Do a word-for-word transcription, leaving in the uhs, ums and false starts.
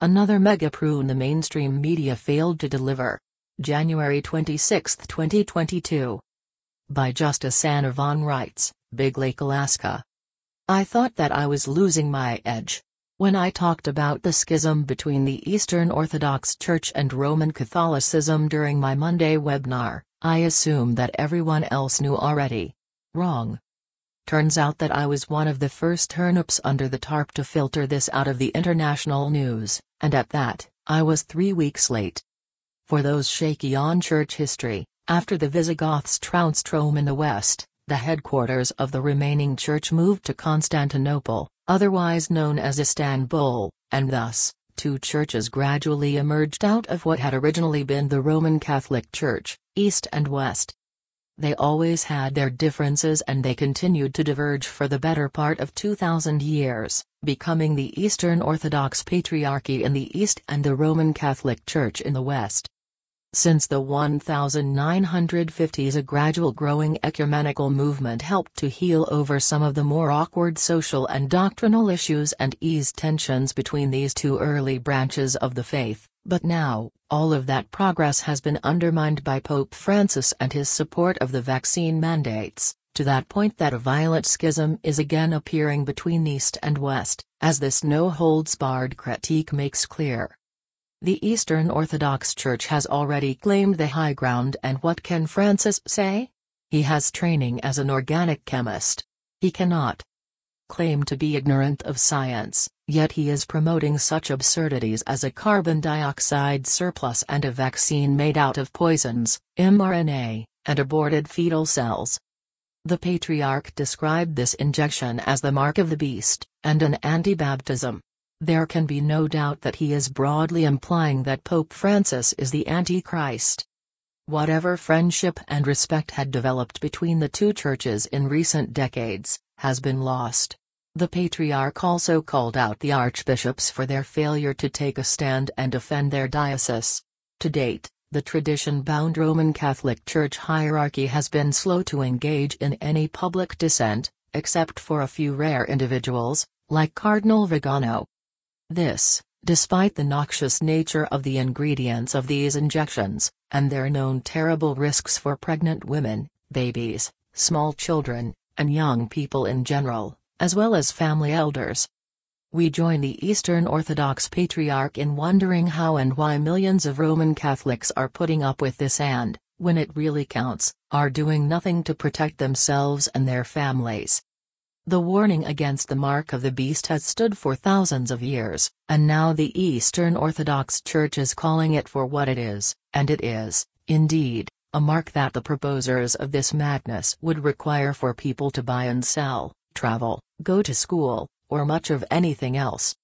Another mega prune the mainstream media failed to deliver. January twenty-sixth, twenty twenty-two. By Justice Anna Von writes, Big Lake, Alaska. I thought that I was losing my edge. When I talked about the schism between the Eastern Orthodox Church and Roman Catholicism during my Monday webinar, I assumed that everyone else knew already. Wrong. Turns out that I was one of the first turnips under the tarp to filter this out of the international news, and at that, I was three weeks late. For those shaky on church history, after the Visigoths trounced Rome in the west, the headquarters of the remaining church moved to Constantinople, otherwise known as Istanbul, and thus, two churches gradually emerged out of what had originally been the Roman Catholic Church, East and West. They always had their differences and they continued to diverge for the better part of two thousand years, becoming the Eastern Orthodox Patriarchy in the East and the Roman Catholic Church in the West. Since the nineteen fifties, a gradual growing ecumenical movement helped to heal over some of the more awkward social and doctrinal issues and ease tensions between these two early branches of the faith, but now, all of that progress has been undermined by Pope Francis and his support of the vaccine mandates, to that point that a violent schism is again appearing between East and West, as this no-holds-barred critique makes clear. The Eastern Orthodox Church has already claimed the high ground, and what can Francis say? He has training as an organic chemist. He cannot claim to be ignorant of science, yet he is promoting such absurdities as a carbon dioxide surplus and a vaccine made out of poisons, mRNA, and aborted fetal cells. The Patriarch described this injection as the mark of the beast, and an anti-baptism. There can be no doubt that he is broadly implying that Pope Francis is the Antichrist. Whatever friendship and respect had developed between the two churches in recent decades, has been lost. The Patriarch also called out the archbishops for their failure to take a stand and defend their diocese. To date, the tradition-bound Roman Catholic Church hierarchy has been slow to engage in any public dissent, except for a few rare individuals, like Cardinal Vigano. This, despite the noxious nature of the ingredients of these injections, and their known terrible risks for pregnant women, babies, small children, and young people in general, as well as family elders. We join the Eastern Orthodox Patriarch in wondering how and why millions of Roman Catholics are putting up with this and, when it really counts, are doing nothing to protect themselves and their families. The warning against the mark of the beast has stood for thousands of years, and now the Eastern Orthodox Church is calling it for what it is, and it is, indeed, a mark that the proposers of this madness would require for people to buy and sell, travel, go to school, or much of anything else.